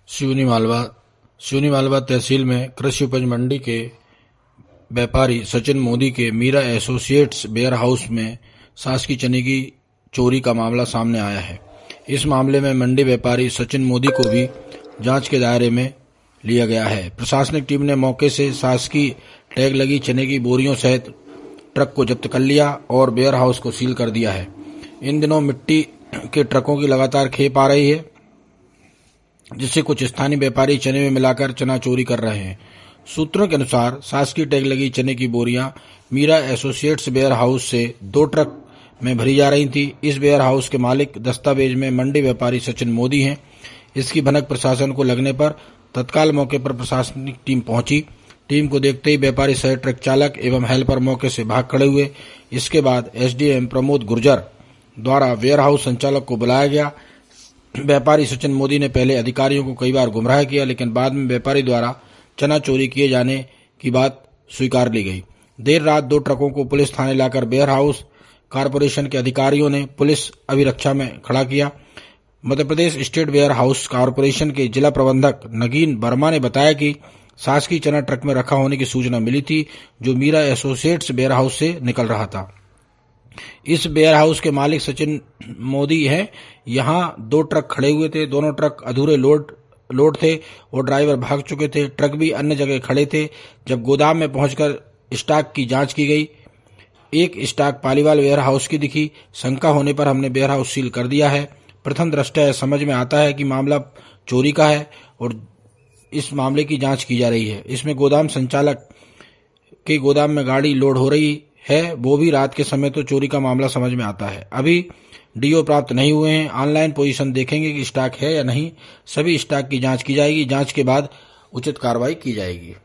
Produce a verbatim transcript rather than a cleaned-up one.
सिवनी मालवा सिवनी मालवा तहसील में कृषि उपज मंडी के व्यापारी सचिन मोदी के मीरा एसोसिएट्स वेयर हाउस में शासकीय चने की चोरी का मामला सामने आया है। इस मामले में मंडी व्यापारी सचिन मोदी को भी जांच के दायरे में लिया गया है। प्रशासनिक टीम ने मौके से शासकीय टैग लगी चने की बोरियों सहित ट्रक को जब्त कर लिया और वेयर हाउस को सील कर दिया है। इन दिनों मिट्टी के ट्रकों की लगातार खेप आ रही है, जिससे कुछ स्थानीय व्यापारी चने में मिलाकर चना चोरी कर रहे हैं। सूत्रों के अनुसार शासकीय टैग लगी चने की बोरियां मीरा एसोसिएट्स वेयर हाउस से दो ट्रक में भरी जा रही थी। इस वेयर हाउस के मालिक दस्तावेज में मंडी व्यापारी सचिन मोदी हैं। इसकी भनक प्रशासन को लगने पर तत्काल मौके पर प्रशासनिक टीम पहुंची। टीम को देखते ही व्यापारी सहित ट्रक चालक एवं हेल्पर मौके से भाग खड़े हुए। इसके बाद एसडीएम प्रमोद गुर्जर द्वारा वेयर हाउस संचालक को बुलाया गया। व्यापारी सचिन मोदी ने पहले अधिकारियों को कई बार गुमराह किया, लेकिन बाद में व्यापारी द्वारा चना चोरी किए जाने की बात स्वीकार ली गई। देर रात दो ट्रकों को पुलिस थाने लाकर वेयर हाउस कारपोरेशन के अधिकारियों ने पुलिस अभिरक्षा में खड़ा किया। Madhya Pradesh state warehouse corporation के जिला प्रबंधक नगीन वर्मा ने बताया कि शासकीय चना ट्रक में रखा होने की सूचना मिली थी, जो मीरा एसोसिएट्स वेयर हाउस से निकल रहा था। इस वेयर हाउस के मालिक सचिन मोदी हैं। यहां दो ट्रक खड़े हुए थे। दोनों ट्रक अधूरे लोड लोड थे और ड्राइवर भाग चुके थे। ट्रक भी अन्य जगह खड़े थे। जब गोदाम में पहुंचकर स्टॉक की जांच की गई, एक स्टॉक पालीवाल वेयर हाउस की दिखी। शंका होने पर हमने वेयर हाउस सील कर दिया है। प्रथम दृष्टया समझ में आता है कि मामला चोरी का है और इस मामले की जांच की जा रही है। इसमें गोदाम संचालक के गोदाम में गाड़ी लोड हो रही है, वो भी रात के समय, तो चोरी का मामला समझ में आता है। अभी डीओ प्राप्त नहीं हुए हैं। ऑनलाइन पोजीशन देखेंगे कि स्टॉक है या नहीं। सभी स्टॉक की जांच की जाएगी। जांच के बाद उचित कार्रवाई की जाएगी।